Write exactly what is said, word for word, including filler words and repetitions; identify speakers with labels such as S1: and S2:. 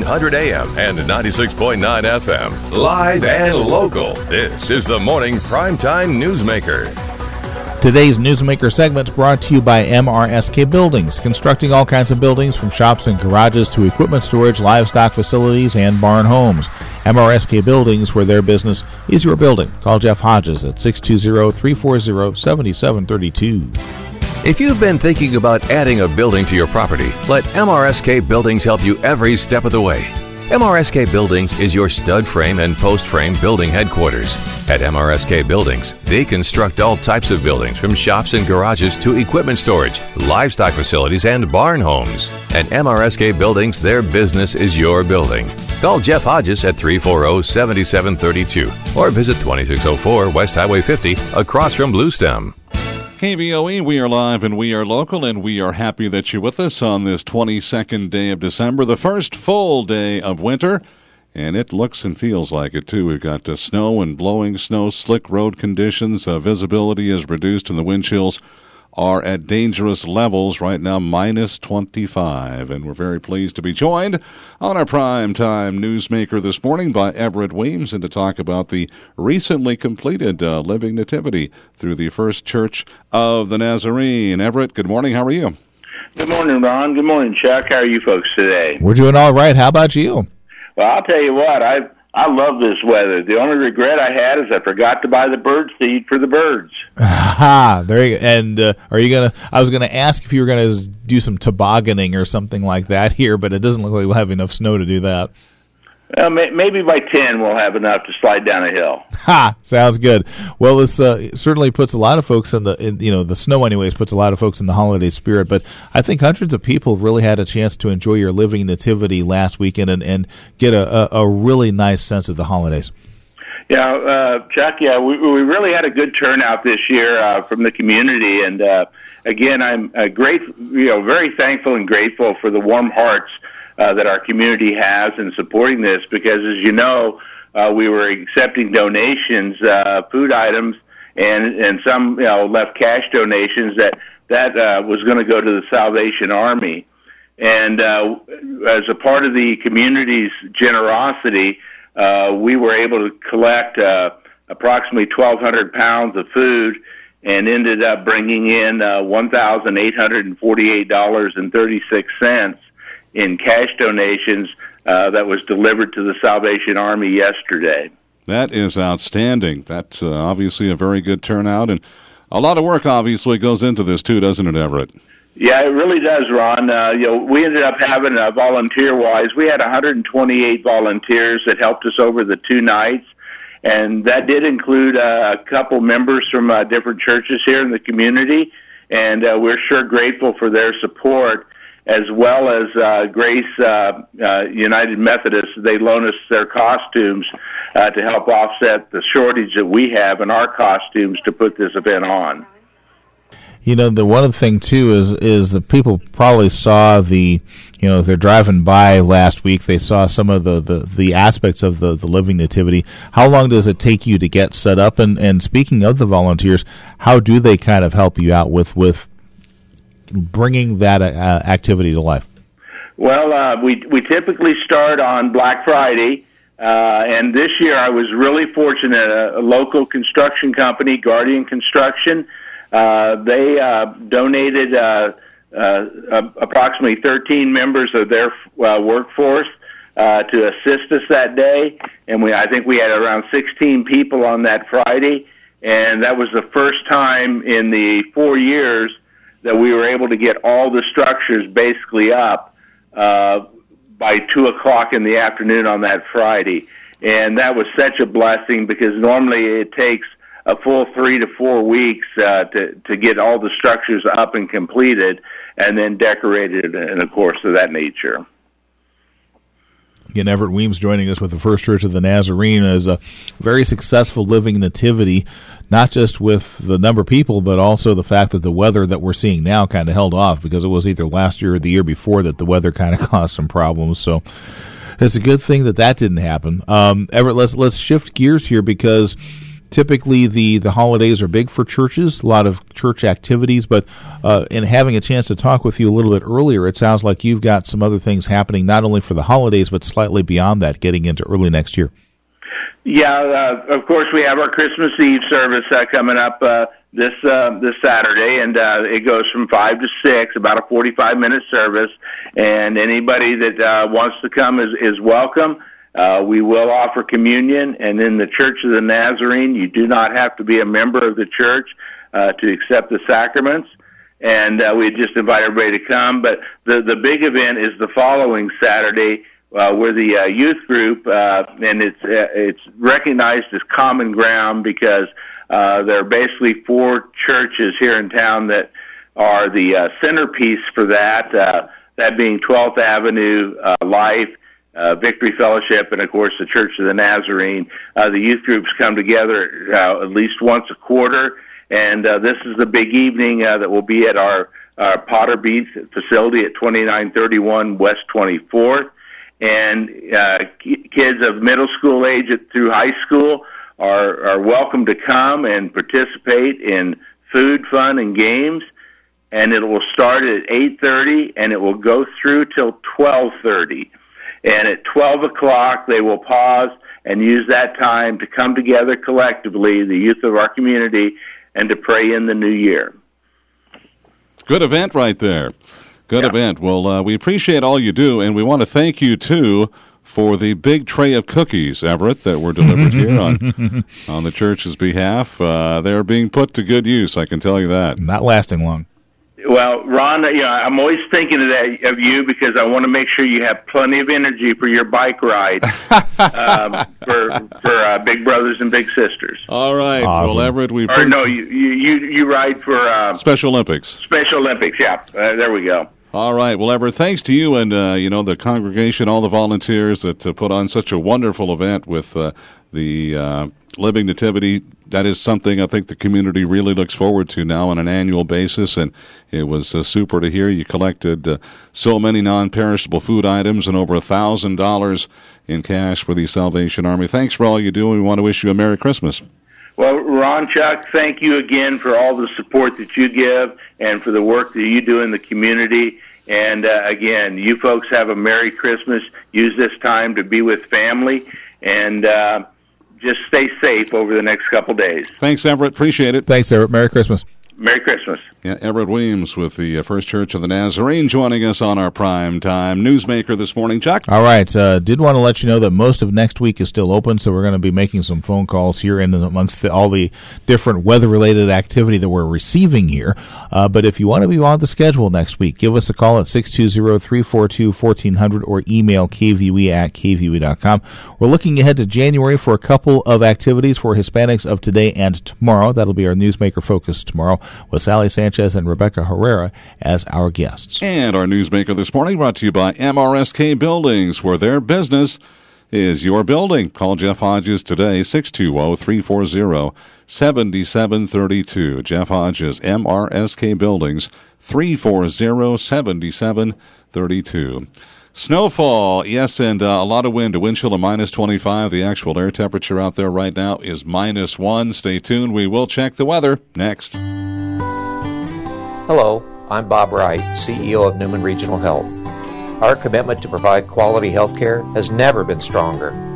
S1: fifteen hundred A M and ninety-six point nine F M. Live and local. This is the Morning Primetime Newsmaker.
S2: Today's Newsmaker segment is brought to you by M R S K Buildings, constructing all kinds of buildings from shops and garages to equipment storage, livestock facilities, and barn homes. M R S K Buildings, where their business is your building. Call Jeff Hodges at six two zero, three four zero, seven seven three two.
S1: If you've been thinking about adding a building to your property, let M R S K Buildings help you every step of the way. M R S K Buildings is your stud frame and post frame building headquarters. At M R S K Buildings, they construct all types of buildings from shops and garages to equipment storage, livestock facilities, and barn homes. At M R S K Buildings, their business is your building. Call Jeff Hodges at three four zero, seven seven three two or visit twenty-six oh four West Highway fifty across from Bluestem.
S3: K V O E, we are live and we are local, and we are happy that you're with us on this twenty-second day of December, the first full day of winter, and it looks and feels like it, too. We've got uh, snow and blowing snow, slick road conditions, uh, visibility is reduced, and the wind chills are at dangerous levels right now, minus twenty-five, and we're very pleased to be joined on our primetime newsmaker this morning by Everett Weems, and to talk about the recently completed uh, Living Nativity through the First Church of the Nazarene. Everett, good morning. How are you?
S4: Good morning, Ron. Good morning, Chuck. How are you folks today?
S2: We're doing all right. How about you?
S4: Well, I'll tell you what, I I love this weather. The only regret I had is I forgot to buy the bird seed for the birds.
S2: Aha, there you go. And uh, are you going to, I was going to ask if you were going to do some tobogganing or something like that here, but it doesn't look like we'll have enough snow to do that.
S4: Well, may, maybe by ten we'll have enough to slide down a hill.
S2: Ha! Sounds good. Well, this uh, certainly puts a lot of folks in the, in, you know, the snow anyways puts a lot of folks in the holiday spirit, but I think hundreds of people really had a chance to enjoy your Living Nativity last weekend and, and get a, a, a really nice sense of the holidays.
S4: Yeah, uh, Chuck, yeah, we, we really had a good turnout this year uh, from the community, and uh, again, I'm uh, great, you know, very thankful and grateful for the warm hearts Uh, that our community has in supporting this, because as you know, uh, we were accepting donations, uh, food items, and and some you know left cash donations that that uh, was going to go to the Salvation Army, and uh, as a part of the community's generosity, uh, we were able to collect uh, approximately twelve hundred pounds of food, and ended up bringing in uh, one thousand eight hundred forty-eight dollars and thirty-six cents in cash donations uh, that was delivered to the Salvation Army yesterday.
S3: That is outstanding. That's uh, obviously a very good turnout, and a lot of work obviously goes into this too, doesn't it, Everett?
S4: Yeah, it really does, Ron. Uh, you know, we ended up having, uh, volunteer-wise, we had one hundred twenty-eight volunteers that helped us over the two nights, and that did include uh, a couple members from uh, different churches here in the community, and uh, we're sure grateful for their support, as well as uh, Grace uh, uh, United Methodist. They loan us their costumes uh, to help offset the shortage that we have in our costumes to put this event on.
S2: You know, the one thing too is is that people probably saw the, you know, if they're driving by last week, they saw some of the, the, the aspects of the, the Living Nativity. How long does it take you to get set up? And, and speaking of the volunteers, how do they kind of help you out with with bringing that uh, activity to life?
S4: Well, uh, we we typically start on Black Friday, uh, and this year I was really fortunate. A, a local construction company, Guardian Construction, uh, they uh, donated uh, uh, approximately thirteen members of their uh, workforce uh, to assist us that day, and we I think we had around sixteen people on that Friday, and that was the first time in the four years that we were able to get all the structures basically up uh, by two o'clock in the afternoon on that Friday. And that was such a blessing, because normally it takes a full three to four weeks uh, to, to get all the structures up and completed and then decorated, and of course, of that nature.
S2: Again, Everett Weems joining us with the First Church of the Nazarene as a very successful Living Nativity, not just with the number of people, but also the fact that the weather that we're seeing now kind of held off, because it was either last year or the year before that the weather kind of caused some problems. So it's a good thing that that didn't happen. Um, Everett, let's let's shift gears here, because typically the, the holidays are big for churches, a lot of church activities, but uh, in having a chance to talk with you a little bit earlier, it sounds like you've got some other things happening not only for the holidays, but slightly beyond that, getting into early next year.
S4: Yeah, uh, of course, we have our Christmas Eve service uh, coming up uh, this uh, this Saturday, and uh, it goes from five to six, about a forty-five minute service. And anybody that uh, wants to come is is welcome. Uh, we will offer communion, and in the Church of the Nazarene, you do not have to be a member of the church uh, to accept the sacraments. And uh, we just invite everybody to come. But the the big event is the following Saturday. Uh, we're the uh, youth group, uh, and it's uh, it's recognized as common ground because uh, there are basically four churches here in town that are the uh, centerpiece for that, uh, that being twelfth Avenue, uh, Life, uh, Victory Fellowship, and, of course, the Church of the Nazarene. Uh, the youth groups come together uh, at least once a quarter, and uh, this is the big evening uh, that will be at our, our Potter Beach facility at twenty-nine thirty-one West twenty-fourth. And uh, kids of middle school age through high school are, are welcome to come and participate in food, fun, and games. And it will start at eight thirty, and it will go through till twelve thirty. And at twelve o'clock, they will pause and use that time to come together collectively, the youth of our community, and to pray in the new year.
S3: Good event right there. Good
S4: yeah.
S3: event. Well, uh, we appreciate all you do, and we want to thank you, too, for the big tray of cookies, Everett, that were delivered here on on the church's behalf. Uh, they're being put to good use, I can tell you that.
S2: Not lasting long.
S4: Well, Ron, you know, I'm always thinking of that of you because I want to make sure you have plenty of energy for your bike ride um, for for uh, Big Brothers and Big Sisters.
S3: All right.
S2: Awesome.
S3: Well, Everett, we
S4: or no, you you you ride for uh,
S3: Special Olympics.
S4: Special Olympics, yeah. Uh, there we go.
S3: All right. Well, Everett, thanks to you and uh, you know the congregation, all the volunteers that uh, put on such a wonderful event with uh, the uh, Living Nativity. That is something I think the community really looks forward to now on an annual basis, and it was uh, super to hear you collected uh, so many non-perishable food items and over a thousand dollars in cash for the Salvation Army. Thanks for all you do, and we want to wish you a Merry Christmas.
S4: Well, Ron, Chuck, thank you again for all the support that you give and for the work that you do in the community. And uh, again, you folks have a Merry Christmas. Use this time to be with family, and uh, just stay safe over the next couple days.
S3: Thanks, Everett. Appreciate it.
S2: Thanks, Everett. Merry Christmas.
S4: Merry Christmas.
S3: Yeah, Everett Williams with the uh, First Church of the Nazarene joining us on our Prime Time Newsmaker this morning. Chuck?
S2: All right. Uh, did want to let you know that most of next week is still open, so we're going to be making some phone calls here and amongst the, all the different weather-related activity that we're receiving here. Uh, but if you want to be on the schedule next week, give us a call at six two zero, three four two, one four zero zero or email k v w e at k v w e dot com. We're looking ahead to January for a couple of activities for Hispanics of today and tomorrow. That'll be our Newsmaker focus tomorrow, with Sally Sanchez and Rebecca Herrera as our guests.
S3: And our Newsmaker this morning brought to you by M R S K Buildings, where their business is your building. Call Jeff Hodges today, six two zero, three four zero, seven seven three two. Jeff Hodges, M R S K Buildings, three four zero, seven seven three two. Snowfall, yes, and uh, a lot of wind. A wind chill of minus twenty-five. The actual air temperature out there right now is minus one. Stay tuned. We will check the weather next.
S5: Hello, I'm Bob Wright, C E O of Newman Regional Health. Our commitment to provide quality health care has never been stronger.